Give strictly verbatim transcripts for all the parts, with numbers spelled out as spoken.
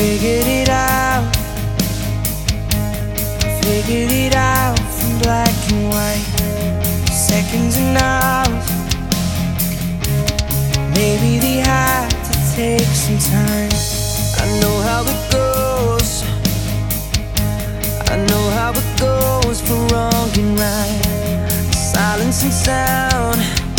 figured it out, figured it out from black and white, seconds and hours. Maybe they had to take some time. I know how it goes, I know how it goes for wrong and right, silence and sound.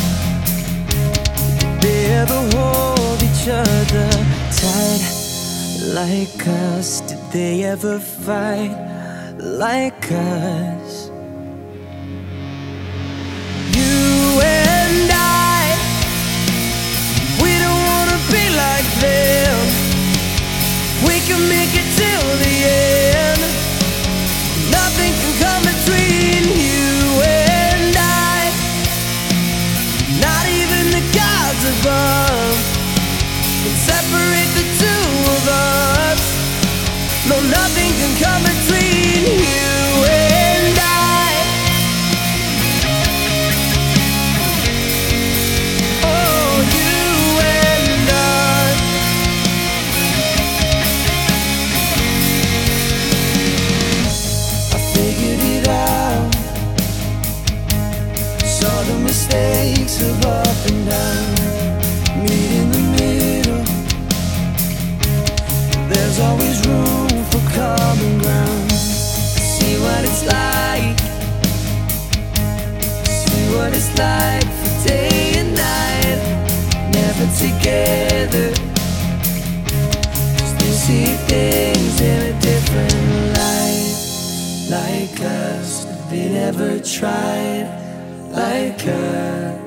Did they ever hold each other tight like us? Did they ever fight like us? You and I, we don't wanna be like them. We can make it till the end. Nothing can come between you and I, not even the gods above can separate the two of us. No, nothing can come between you and I. Oh, you and us. I figured it out, saw the mistakes of up and down, meet in the middle. There's always room for common ground. See what it's like, see what it's like for day and night, never together. Just to see things in a different light, like us. They never tried like us.